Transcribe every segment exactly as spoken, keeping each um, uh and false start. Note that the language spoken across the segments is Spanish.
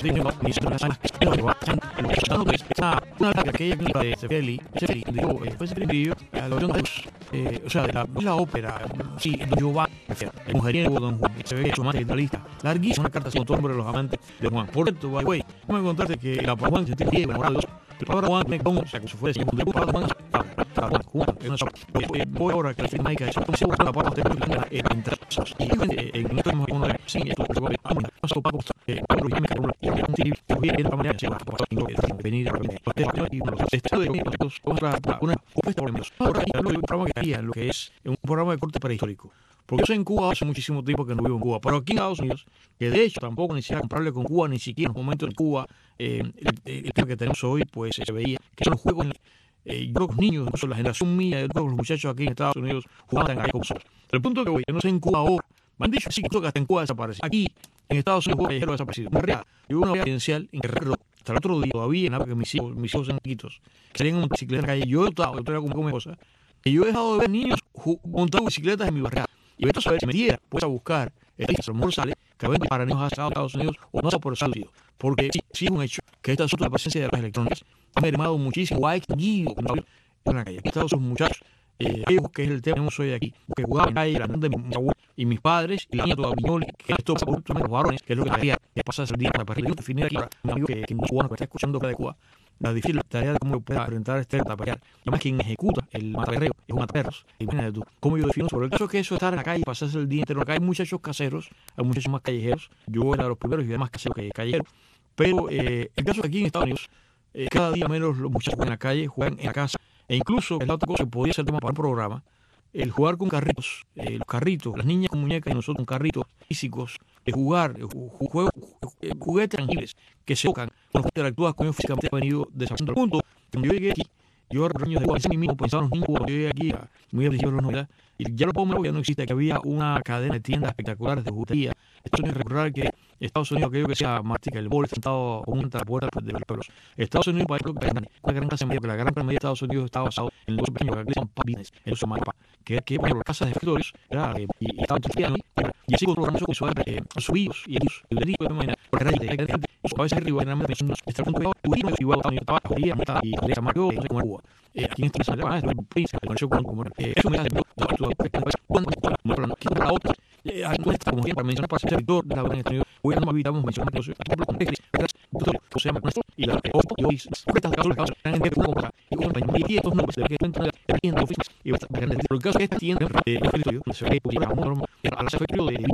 una de aquella clínica de Sefeli, Sefeli, digo, fue Sefeli, a los eh, o sea, la, la ópera, sí, Don Giovanni, el mujeriego Don Juan, se ve hecho más italista, larguísima, una carta sin nombre de los amantes de Juan. Por cierto, by the way, no me contaste que la palabra Juan se tiene bien enamorado, la palabra Juan me como, o sea, como si fuera un debut para Juan, Juan, es una sola. Voy ahora que la firma de eso, como si fuera la parte de entre esos, y en esto hemos uno de sí, esto es lo que vamos a hacer, Paco, que Pablo y me cabrón, y un tiro, que voy a ir a la manera, se va a pasar, venir a venir, y uno de los estados de los otra, una, opuesta por lo menos. Ahora, lo que programa que haría, lo que es un programa de corte prehistórico. Porque yo soy en Cuba hace muchísimo tiempo que no vivo en Cuba, pero aquí en Estados Unidos, que de hecho tampoco ni siquiera comparable con Cuba, ni siquiera en un momento en Cuba, eh, el, el, el tema que tenemos hoy, pues se veía que son los juegos, eh, yo creo que los niños, incluso la generación mía, yo creo que los muchachos aquí en Estados Unidos jugaban ahí con nosotros. El punto que voy, yo no sé en Cuba ahora, me han dicho sí, que hasta en Cuba desaparece. Aquí, en Estados Unidos, callejero desaparecido. En realidad, yo hubo una residencial en que recuerdo, hasta el otro día, todavía, nada, porque mis hijos, mis hijos son chiquitos, que salían en una bicicleta en la calle, yo he estado, yo todavía como come cosas, que yo he dejado de ver niños montando bicicletas en mi barriada. Y esto saber si metiera, pues a buscar, el a lo mejor sale, que vende para niños a Estados Unidos o no sea por Estados Unidos. Porque sí, sí es un hecho que esta asunto de la presencia de las electrónicas ha mermado muchísimo, o ha extinguido en la calle. Aquí están esos muchachos, eh, ellos, que es el tema que tenemos hoy aquí, que jugaban en la calle, la de mi abuelo y mis padres, y la niña todavía viñol, que esto pasa por los varones, que es lo que haría, que pasa el día para partir. Yo definir aquí, un amigo que, que es cubano, que está escuchando de Cuba, la difícil tarea de cómo pueda enfrentar este tapear. Además, quien ejecuta el mataperreo es un mataperros. Imagínate tú, cómo yo defino sobre el caso que eso estar en la calle, pasarse el día entero. Acá hay muchachos caseros, hay muchachos más callejeros. Yo era de los primeros y de más caseros que callejeros. Pero eh, el caso es que aquí en Estados Unidos, eh, cada día menos los muchachos juegan en la calle, juegan en la casa. E incluso, es la otra cosa que podría ser tema para un programa, el jugar con carritos, eh, los carritos, las niñas con muñecas y nosotros con carritos físicos, de jugar, juegos, juguetes tangibles que se tocan, con los que interactúas con ellos físicamente, ha venido desapareciendo. Al punto, cuando yo llegué aquí, yo era niños de Cuba, pensé en mí mismo, pensaba en los niños, cuando yo llegué aquí, muy a principios de los noventa, y ya lo pongo, ya no existe, que había una cadena de tiendas espectaculares de juguetería. Esto es recordar que Estados Unidos, aquello que sea Martica, el bol sentado con una puerta de los pueblos. Estados Unidos, para que una gran clase media, que la gran clase media de Estados Unidos estaba basado en los pequeños, que son business, en los mapa, que que por ejemplo, las casas de escritorios, era, eh, y, y estaban todo y así con programas con su eh, subidos y ellos, y le digo de manera, porque era gente, a veces arriba, en la mente, está el punto de y igual estaba y estaba y le llamó, no sé cómo Cuba. Aquí en esta sala, es un príncipe, el conoció como eso me hace cuando la otra, como siempre, para mencionar para ser sector de la verdad en Estados Unidos, hoy no habitamos mencionar que ejemplo con que se llama nuestro y la y hoy estas casos las causas en una compra y con y estos nombres de que entran en oficinas y va a estar el caso que esta tienda de escritorio se ve por a la secretaría de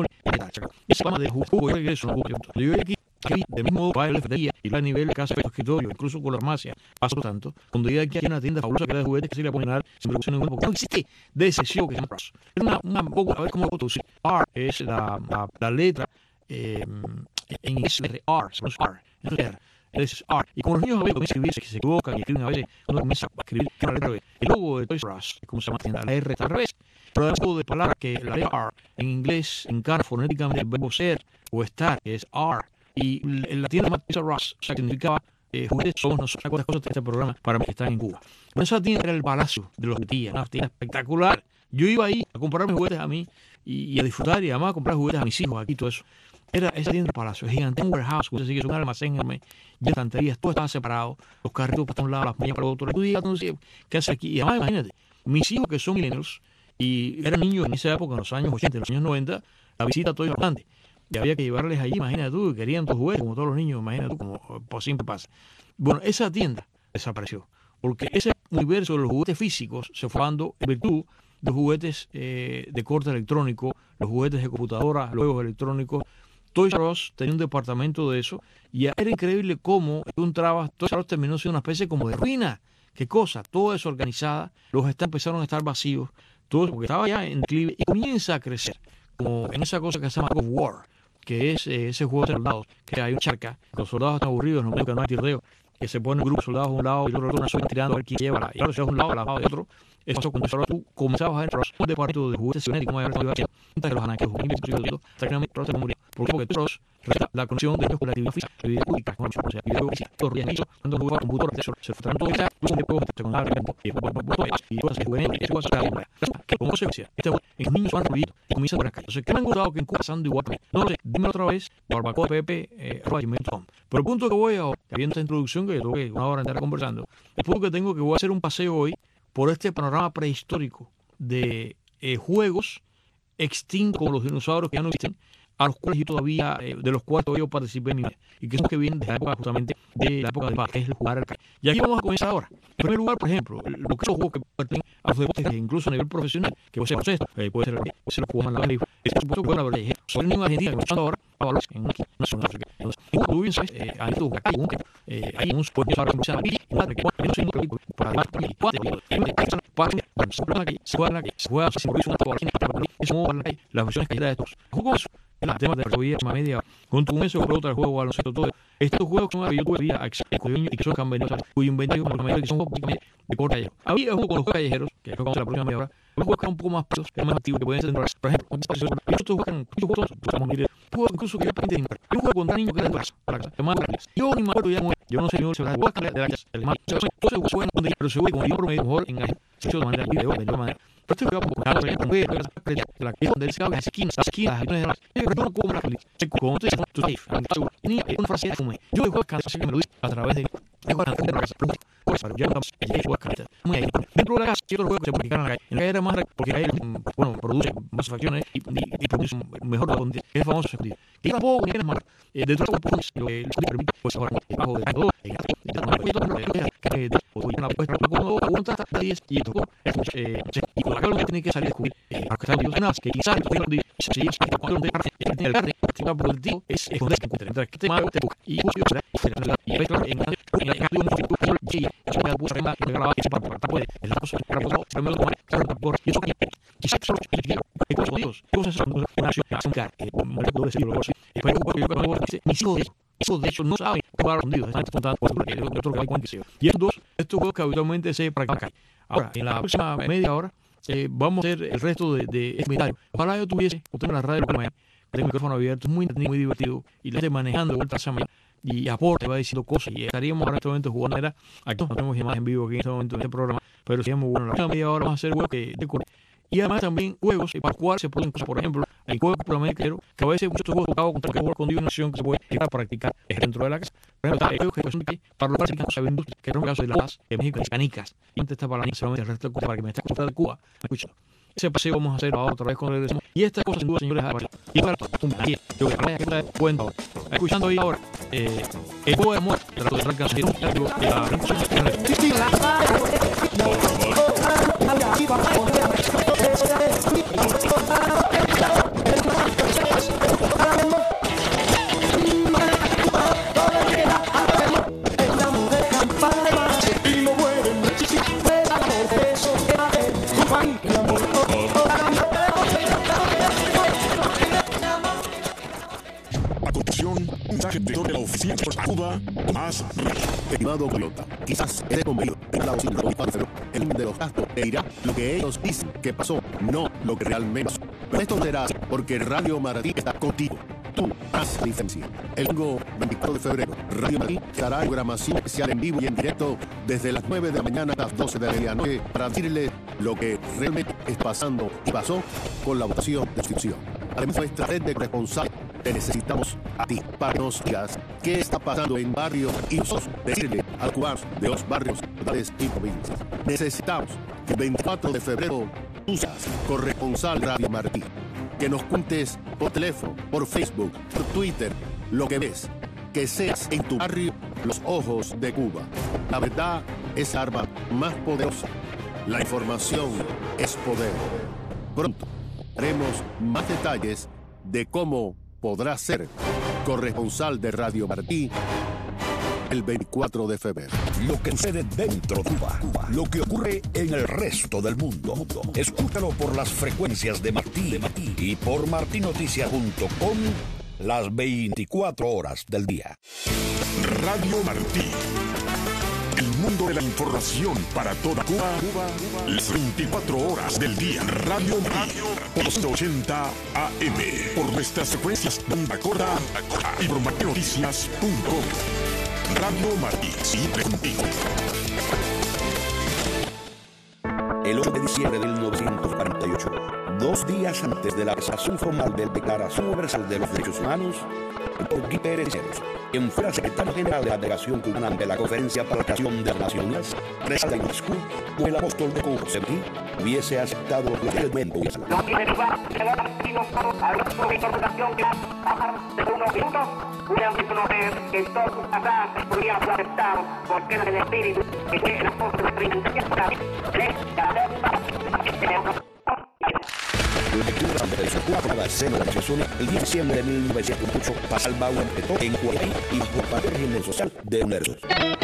esa fama de jugo y regreso no yo aquí aquí de mismo modo para el F D I y a nivel de casa de escritorio incluso con la farmacia paso tanto cuando llega aquí hay una tienda fabulosa que era de juguetes que se le ponen a dar sin producción ninguna porque no existe de excepción que se llama Ross es una una poco a ver cómo lo puedo decir R es la la, la letra eh, en inglés la R R entonces es R. Y como los niños a veces comienzan a escribir, que se equivocan y escriben a veces, uno comienza a escribir una letra B. El logo de Toys R Us, como se llama la tienda, la R está al revés. Pero además de palabras que la letra R en inglés encarna fonéticamente el verbo ser o estar, que es R. Y la tienda llama Toys R Us, o sea, que significaba eh, juguetes somos nosotros, las cosas de este programa para mí que están en Cuba. Pero esa tienda era el palacio de los juguetillas, una tienda espectacular. Yo iba ahí a comprar mis juguetes a mí y, y a disfrutar y además a comprar juguetes a mis hijos aquí, todo eso. Era esa tienda de palacio, es gigante, un warehouse, así que es un almacén enorme, de estanterías, todo estaba separado, los carritos para un lado, las muñecas para el otro. Tú digas, no sé, ¿qué hace aquí? Y además, imagínate, mis hijos que son millennials y eran niños en esa época, en los años ochenta, en los años noventa, la visita a todo importante. Y había que llevarles allí, imagínate tú, querían tus juguetes, como todos los niños, imagínate tú, como por siempre pasa. Bueno, esa tienda desapareció, porque ese universo de los juguetes físicos se fue dando en virtud de los juguetes eh, de corte electrónico, los juguetes de computadora, los juegos electrónicos. Toys R Us tenía un departamento de eso y era increíble cómo un trabajo, Toys R Us terminó siendo una especie como de ruina. ¿Qué cosa? Todo eso organizada, los stands empezaron a estar vacíos, todo eso porque estaba ya en declive y comienza a crecer, como en esa cosa que se llama God of War, que es eh, ese juego de soldados, que hay una charca, los soldados están aburridos, no que no hay tiroteo, que se pone un grupo de soldados a un lado y el otro una sola tirando a ver quién lleva la, y ahora se va a un lado, al lado de otro. Eso cuando tú comenzabas a ver un departamento de juguetes cibernéticos, como era la que los anaqueos, hasta que no me se murió. ¿Por qué? Porque tú la conexión de ellos con la actividad física, la actividad pública, con la actividad física, todo el día, cuando jugaba computador, se tratan todo eso, tú son de juegos de secundaria, y cosas que juegan, y cosas que que como se decía, este juego, en los niños van ruido y comienzan por las calles. Entonces, ¿qué me han gustado que en Cuba pasando igual también? No lo sé, dímelo otra vez, barbacoa pepe, eh, arroba gmail punto com. Pero el punto que voy ahora, viendo esta introducción que yo tuve una hora entera conversando, el punto que tengo que voy a hacer un paseo hoy por este panorama prehistórico de eh, juegos extintos como los dinosaurios que ya no existen, a los cuales yo todavía, eh, de los cuales yo participé en mi vida, y que son los que vienen de la época justamente de la época del paz, que es el jugar al calle. Y aquí vamos a comenzar ahora. En primer lugar, por ejemplo, lo que son juegos que pertenecen a los deportes, incluso a nivel profesional, que puede ser baloncesto, eh, puede ser puede ser los juegos en la liga, es por supuesto que una verdad. Soy un niño argentino que me está ahora a valores en una nacional. Entonces, tú bien sabes, eh, hay todo acá, eh, hay unos pueblos ahora que no se ven, y madre que no sé, para dar para mí, cuatro, para se juega aquí, se juega aquí, se juega sin por una por aquí, es como las versiones que hay de estos. Juegos el tema de la vida media junto con eso por otro juego baloncesto todo estos juegos son que yo tuve acceso y que son cambios cuyo inventario que son de corta callejero. Había juegos con los juegos callejeros que vamos a la próxima media hora, los juegos que son un poco más pesos, que más activos, que pueden ser por ejemplo estos juegan estos juegos estamos mirar juegos incluso que yo para entender un juego contra niños que era de casa para casa que más yo ni me acuerdo ya yo no sé yo se va a jugar de la casa el más entonces juegan donde pero se juega como yo promedio mejor en hecho de manera video de manera. Pero esto es como la la que donde se habla de esquinas, esquinas, esquinas, yo no como la feliz. Se como tú dices, tú sabes, ni una frase de fumé. Yo juego canciones que me lo dice a través de de la casa. Pues para yo no sé, juego canciones. Muy ahí. Dentro de la casa, ciertos juegos que se publican en la calle. En la calle era más porque ahí bueno, produce más facciones y y produce mejor la condición. Es famoso ese sentido. Y tampoco ni eres más dentro de los lo que le permite pues ahora bajo de todo y una puesta como un tata diez y esto eh y con la calma que tiene que salir a descubrir a que salen nada que quizás si es cuando de el carne está productivo es es donde se encuentra entre que te mago te busca y yo será y ve claro en la en la un futuro y eso me busca en la graba que para para poder el cosa para poder primero tomar claro por y eso que quizás solo que los dios cosas son una acción que hacen que no puedo decirlo pero yo cuando mis hijos eso de hecho no saben cómo escondidos están contando porque el otro que hay cuenta y estos dos estos juegos que habitualmente se practican ahora en la próxima media hora eh, vamos a hacer el resto de, de este comentario. Ojalá yo tuviese o tengo la radio con tengo el micrófono abierto, es muy muy divertido y la gente manejando de vuelta a esa mañana y aporte va diciendo cosas y estaríamos ahora en este momento jugando era aquí no tenemos llamadas en vivo aquí en este momento en este programa pero sería muy bueno la próxima media hora vamos a hacer juegos que de y además también juegos para jugar se pueden cosas por ejemplo hay juegos que a veces muchos juegos jugados contra el juego con divinación que se puede para practicar dentro de la casa por ejemplo hay juegos que son para los practicantes saben que es un caso de las de México las canicas y antes está para la niña solamente el resto de para que me está contando de Cuba me escucha ese paseo vamos a hacer ahora otra vez con el y estas cosas sin duda señores y para aquí yo voy a que cuenta escuchando ahí ahora eh, el juego de amor de la otra canción de la de la oficina de Cuba más estimado Toyota. Quizás esté convenido en la oficina el de los gastos e irá lo que ellos dicen que pasó, no lo que realmente pasó. Pero esto será porque Radio Martí está contigo. Tú haz licencia. El domingo veinticuatro de febrero, Radio Martí hará programación especial en vivo y en directo desde las nueve de la mañana a las doce de la medianoche para decirles lo que realmente está pasando y pasó con la votación de suscripción. Además, nuestra red de responsables te necesitamos a ti para que nos digas qué está pasando en barrios y nosotros decirle a los cubanos de los barrios, ciudades y provincias. Necesitamos que el veinticuatro de febrero tú seas corresponsal Radio Martí, que nos cuentes por teléfono, por Facebook, por Twitter, lo que ves, que seas en tu barrio los ojos de Cuba. La verdad es la arma más poderosa. La información es poder. Pronto haremos más detalles de cómo podrás ser corresponsal de Radio Martí el veinticuatro de febrero. Lo que sucede dentro de Cuba, Cuba, lo que ocurre en el resto del mundo. Escúchalo por las frecuencias de Martí, de Martí y por martí noticias punto com las veinticuatro horas del día. Radio Martí. El mundo de la información para toda Cuba, Cuba, Cuba. Las veinticuatro horas del día. Radio Radio por los ochenta A M. Por nuestras frecuencias de onda corta y por martí noticias punto com. Radio Martí, siempre contigo. el ocho de diciembre de mil novecientos cuarenta y ocho, dos días antes de la presentación formal de la Declaración Universal de los Derechos Humanos, el doctor Guy Pérez Ceros, quien fuera secretario general de la delegación cubana ante la Conferencia para la Creación de las Naciones, resalta en Moscú como el apóstol de Cuba, hubiese aceptado los argumentos. No tiene lugar que no permitimos a la interpretación que bajar de unos minutos, hubieran reconocer que todos sus pasajes podríamos aceptar porque es el espíritu que tiene el apóstol de experimentación Lectura de su cuarta escena de la el diez de diciembre de mil novecientos ocho, pasa al baúl de todo en Huawei y por parte del régimen social de Nersos.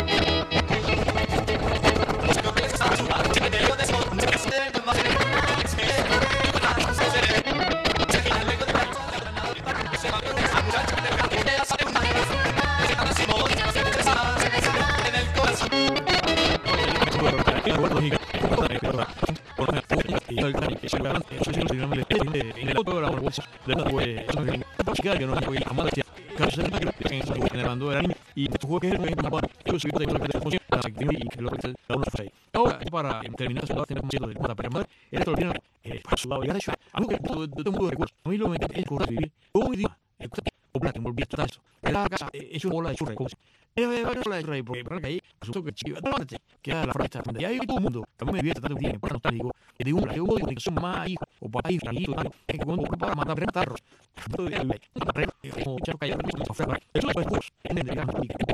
Ahora, para terminar su parte del mata para esto lo tiene para su lado y gracias a lo que todo todo mundo recursos a mí lo me es correcto vivir un idioma o plata me olvidé todo eso la casa es una bola de churra cosas eh va a la de rey porque para que ahí asunto que chiva parte que la fresta y ahí todo el mundo también me divierte tanto tiempo para no estar digo de un de un conexión más hijo o papá hijo hijo que cuando para matar retarros todo el como charo caer eso es pues en el gran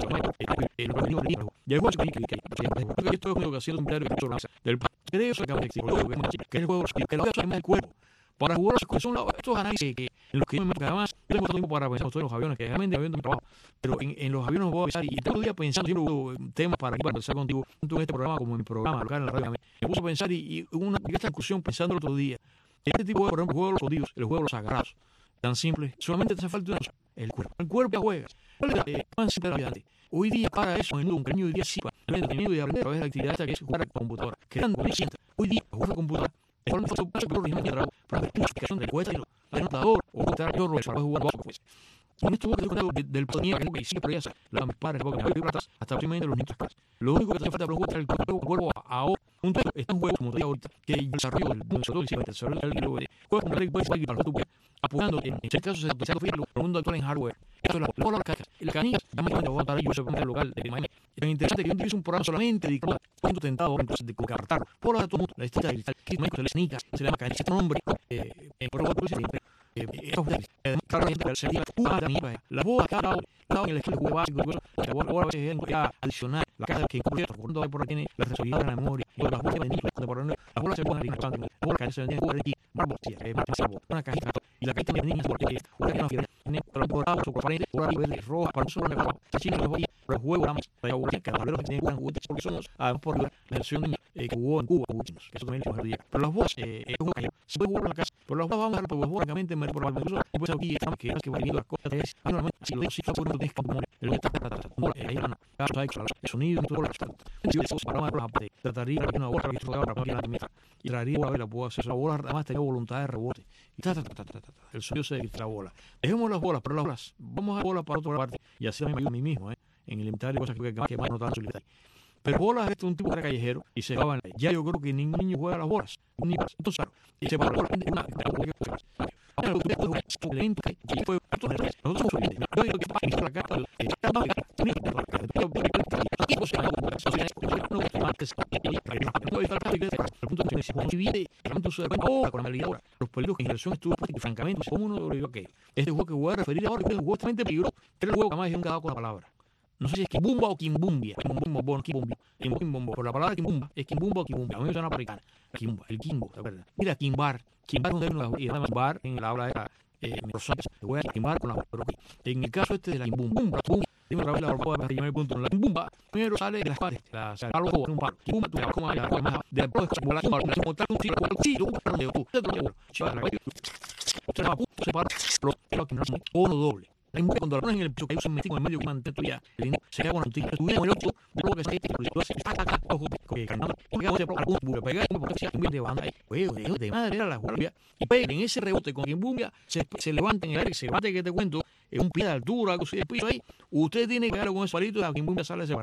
el organismo de libro y el juego que que que esto es una ocasión un claro del creo que el juego que lo hace más el cuerpo para jugar son estos análisis que en los que yo me meto además yo tengo tiempo para pensar en los aviones que realmente avión de mi trabajo pero en, en los aviones voy a pensar y todo el día pensando siempre hubo temas para aquí para empezar contigo tanto en este programa como en mi programa local en la radio me puse a pensar y, y una esta discusión pensando el otro día este tipo de por ejemplo el juego de los jodidos el juego de los agarrados tan simple solamente te hace falta una cosa el cuerpo el cuerpo ya juega eh, más simple de la vida hoy día para eso en un cariño hoy día sí para el entretenido y aprender a través de la actividad esta que es jugar a la computadora creando consciente hoy día jugar a la computadora es un foto paso que lo original de trabajo para ver una explicación de cuesta y lo anotador o contar yo para jugar bajo pues en esto que yo del ponía que sí pero ya sabes la mis padres porque me voy atrás hasta primero los niños clases lo único que te falta para jugar el cuerpo cuerpo a un juego está un juego como te digo ahorita que el desarrollo del sobre todo el desarrollo del juego juego como te puedes seguir para tu apoyando en este caso se está haciendo el mundo actual en hardware esto es la bola la caja el canillas ya me cuenta voy a yo soy el local de Miami es interesante que yo utilice un programa solamente dedicado a cuando tentado entonces de cartar por la todo mundo la estética del que me se le snica se le llama canilla este nombre eh en por otro siempre eh claro gente se diga una mierda la bola cada lado en el estilo juego básico la bola ahora es adicional la caja que incluye por donde por tiene la responsabilidad de la memoria y las bolas de niños por la bola se pone en la la bola que se vende en aquí marbo sí una cajita y la cajita de niños porque una que no quiere tiene por por abajo por frente por arriba de roja para solo la bola está chino los los juegos la más para jugar que los que tienen juguetes porque somos a por la versión que jugó en Cuba que eso también lo día pero las bolas eh es un callo se puede jugar en la casa pero las bolas vamos a dar por básicamente me por incluso pues aquí estamos que que va viendo las cosas es normalmente si lo si está por no tienes como el que está ahí no caso hay el sonido y todo lo que está si eso para más la parte trataría de una bola que se juega para cualquier otra y traería a ver la puedo hacer esa bola además tenía voluntad de rebote y ta, ta, ta, ta, ta, el sonido se quita la bola dejemos las bolas pero las bolas vamos a bolas para otra parte y así me ayuda a mí mismo eh en el inventario cosas que que más no tan solitario pero bolas este es un tipo de callejero y se va ya yo creo que ningún niño juega las bolas ni entonces claro y se va a una una los peligros que inversión estuvo francamente como uno lo que este juego que voy a referir ahora que es justamente peligroso que el juego que más es un cada con la palabra no sé si es Kimbumba o Kimbumbia Kimbumba bon Kimbumba Kimbumba por la palabra Kimbumba es Kimbumba o Kimbumba a mí me suena americana Kimba el Kimbo la verdad mira Kimbar Kimbar es un término y además bar en el habla de la eh voy a Kimbar con la pero en el caso este de la Kimbumba dime otra vez la forma de primer punto la Kimbumba primero sale de las partes la sale algo con un par Kimbumba tú como la más de la bola como tal un tiro con sí tú para de tú chaval otra va se para lo que no es uno doble cuando la pones en el piso que hay un metido en medio que mantén tuya el dinero se queda con un tigre tú el otro de lo que se te lo hace ojo que ganando que hace por algún bube pegar porque se de banda ahí juego de de madre era la jugada y pega en ese rebote con quien bumbia se se levanta en el aire se levanta que te cuento en un pie de altura algo así de piso ahí usted tiene que darle con ese palito a quien bumbia sale separada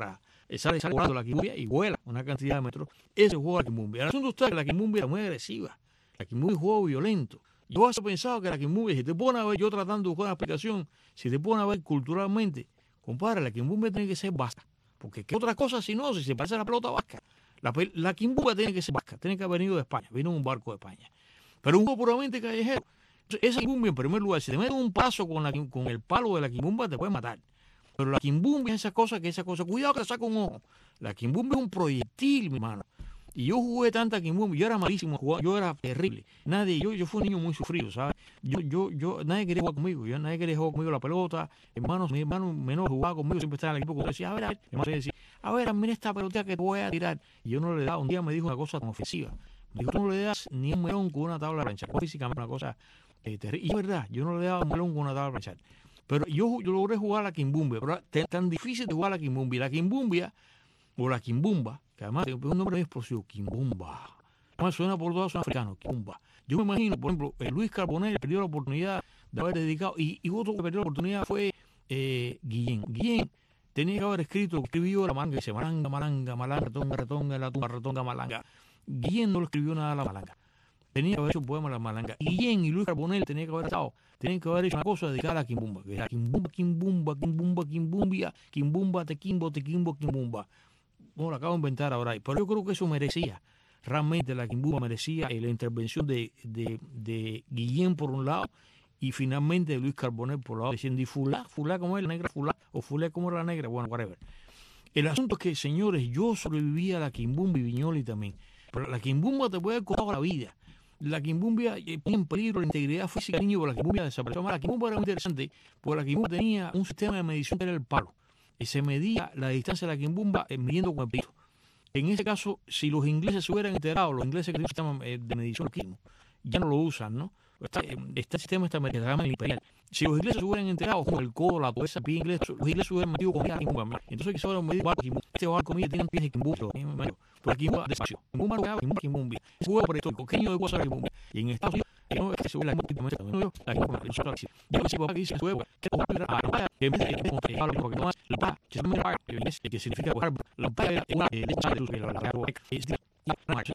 sale, sale volando la quimumbia y vuela una cantidad de metros. Ese juego de la quimumbia. El asunto está que la quimumbia es muy agresiva. La quimumbia es un juego violento. Yo he pensado que la quimumbia, si te pones a ver, yo tratando de buscar una explicación, si te pones a ver culturalmente, compadre, la quimumbia tiene que ser vasca. Porque ¿qué otra cosa si no? Si se parece a la pelota vasca. La, la quimumbia tiene que ser vasca, tiene que haber venido de España, vino en un barco de España. Pero un juego puramente callejero. Esa quimumbia, en primer lugar, si te metes un paso con, la, con el palo de la quimumbia, te puede matar. Pero la quimumbia es esa cosa que esa cosa. Cuidado que te saca un ojo. La quimumbia es un proyectil, mi hermano. Y yo jugué tanta quimumbia, yo era malísimo jugando, yo era terrible. Nadie, yo, yo fui un niño muy sufrido, ¿sabes? Yo, yo, yo, nadie quería jugar conmigo, yo, nadie quería jugar conmigo la pelota. Hermanos, mi hermano menor jugaba conmigo, siempre estaba en el equipo, como decía, a ver, a ver, mi hermano decía, a ver, mira esta pelota que te voy a tirar. Y yo no le daba, un día me dijo una cosa tan ofensiva. Me dijo, tú no le das ni un melón con una tabla de planchar. Físicamente una cosa eh, terrible. Y es verdad, yo no le daba un melón con una tabla de planchar. Pero yo, yo logré jugar a la quimumbia, pero es tan difícil de jugar a la quimumbia. La quimumbia, o la quimbumba, que además es un nombre muy explosivo, quimbumba. Además suena por todos, suena africano, quimbumba. Yo me imagino, por ejemplo, eh, Luis Carbonell perdió la oportunidad de haber dedicado, y, y otro que perdió la oportunidad fue eh, Guillén. Guillén tenía que haber escrito, lo escribió la malanga, dice malanga, malanga, malanga, retonga, retonga, la tumba, retonga, malanga. Guillén no lo escribió nada a la malanga. Tenía que haber hecho un poema a la malanga. Guillén y Luis Carbonell tenían que haber estado, tenían que haber hecho una cosa dedicada a la quimbumba, que era quimbumba, quimbumba, quimbumba, quimbumbia, quimbumba, tequimbo, tequimbo, quimbumba. Bueno, lo acabo de inventar ahora, pero yo creo que eso merecía, realmente la quimbumba merecía eh, la intervención de, de, de Guillén por un lado y finalmente de Luis Carbonell por el lado, diciendo, y fulá, fulá como es la negra, fulá, o fulá como era la negra, bueno, whatever. El asunto es que, señores, yo sobreviví a la quimbumba y Viñoli también, pero la quimbumba te puede haber costado la vida. La quimbumba eh, pone en peligro la integridad física del niño, porque la quimbumba desapareció. La quimbumba era muy interesante, porque la quimbumba tenía un sistema de medición que era el palo. Y se medía la distancia de la quimbumba eh, midiendo con el pito. En ese caso, si los ingleses se hubieran enterado, los ingleses que tienen un sistema eh, de medición ya no lo usan, ¿no? Está, eh, este sistema está se llama el imperial. Si los ingleses se hubieran enterado con el codo, la cabeza, pie inglés, los ingleses se hubieran metido comida a la quimbumba. Entonces quizás hubieran medido barco quimbumba. Este barco comida tiene pies de quimbumba. Pero la quimbumba despacio. Quimbumba no quedaba, quimbumba, quimbumba. Es un juego prehistórico. ¿Qué niño de cosas la quimbumba? Y en Estados Unidos, no es que se hubiera la quimbumba también. No, la quimbumba, yo soy yo decía papá que dice en su época, que la quimbumba era la paya, que en vez de que la porque no más, la paya, que se llama la paya, que significa coger, la paya era una de las de la la es la marcha,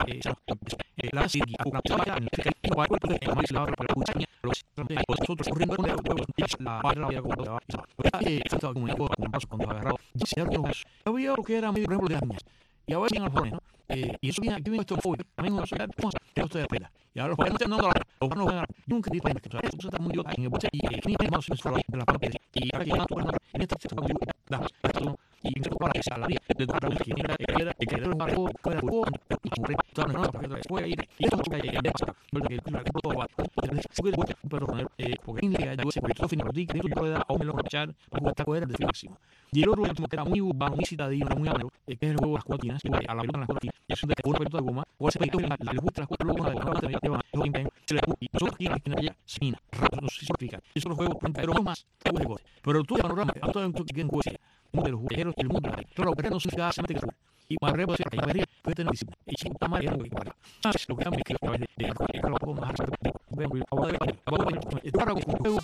la sigue a una paya, en que el barco de la marcha la para la cuchaña, los otros corriendo con el huevo, la paya la como la eh estaba como un con paso cuando agarrado, se armó. Había otro que era medio ejemplo de las niñas. Y ahora llegan los jóvenes, ¿no? Eh, y eso viene aquí, viene esto fue, también no sé, ¿cómo se llama? Esto de pena. Y ahora los jóvenes no están dando la los jóvenes no ganan. Yo nunca dije que eso está muy idiota en el boche y que ni hay más fuera de la parte y ahora que ya no en esta se está muy da esto y en esto para que se la vida de otra que era era que era un barco que era un todo no para que después ir y esto que ya pasa porque el todo va se puede pero eh porque en la de ese proyecto final de que yo le da a un melón rachar para esta cuadra de máximo. Y el otro último que era muy urbano, muy citadino, muy ameno, que es el juego de las cortinas, a la pelota de las cortinas, y es un de una pelota de goma, o ese peito le gusta las cuatro luego de la pelota lleva el impen, se le y nosotros aquí en la esquina ya semina, rápido, no sé si significa. Eso los juegos, pero no más, pero tú el panorama, a todo el mundo que en juego, uno de los jugadores del mundo, claro, pero no significa solamente que y para repo ser que ya vería puede tener disciplina y si está mal ya no voy a parar sabes lo que me quiero de de lo poco más ven voy a ver vamos a ver para un juego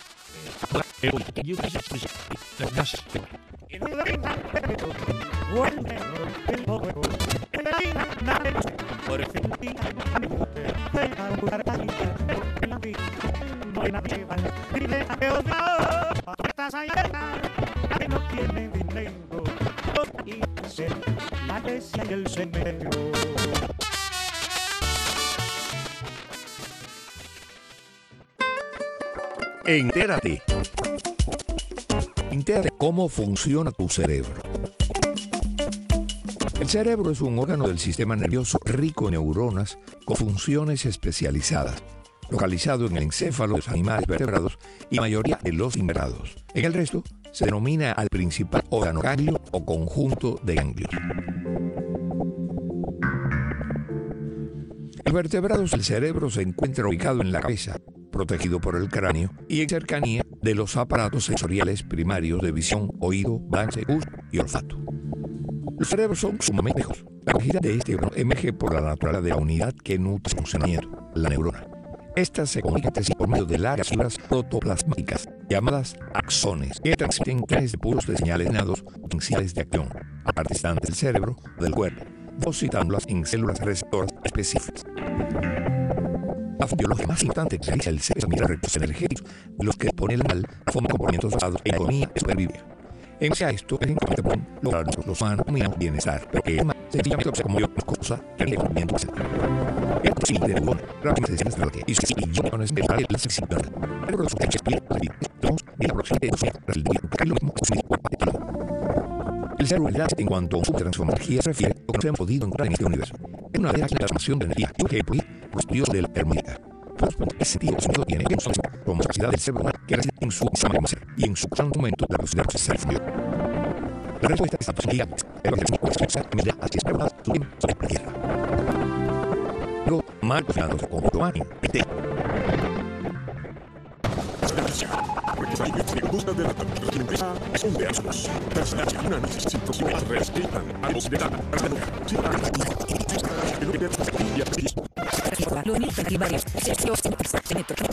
eh yo qué sé las gracias por la iglesia y el cementerio. Entérate. Entérate cómo funciona tu cerebro. El cerebro es un órgano del sistema nervioso rico en neuronas con funciones especializadas, localizado en el encéfalo de los animales vertebrados y mayoría de los invertebrados. En el resto, se denomina al principal órgano ganglio o conjunto de ganglios. En vertebrados, el cerebro se encuentra ubicado en la cabeza, protegido por el cráneo y en cercanía de los aparatos sensoriales primarios de visión, oído, balance, gusto y olfato. Los cerebros son sumamente viejos. La complejidad de este órgano emerge por la naturaleza de la unidad que nutre su funcionamiento, la neurona. Estas se comunican entre sí por medio de largas fibras protoplasmáticas llamadas axones, que transmiten clases de pulsos de señales nados en señales de acción a partes distantes del cerebro o del cuerpo, depositándolas en células receptoras específicas. La función biológica más importante que realiza el cerebro es administrar recursos energéticos de los que dispone el animal a forma de comportamientos basados en la economía y supervivencia. En base a esto, es importante poder lograr los humanos dominamos bienestar, pero que es más sencillamente observa como yo nos cosa que el comportamiento básico. El posible de neurona, rápidamente decisiones de lo que hizo y millones de dólares la sensibilidad. Pero los que explican la vida, estamos en la próxima de dos días, tras el día, que es lo mismo que por parte de el cerebro realidad, en cuanto a su transformación de energía, se refiere a lo que no se han podido encontrar en este universo. Es una de las transformación de energía que hay por los estudios de la termodinámica. El sentido que sonido tiene en su como capacidad del cerebro humano que reside en su sistema de ser y en su constante aumento de la velocidad que se fundió. La respuesta está positiva, pero la respuesta es medida así es preparada su tiempo sobre la Tierra. Luego, Marcos Fernando como Tomani, P T. Busca de la empresa son de asuntos. Personas que una necesito si me respetan a los de la Los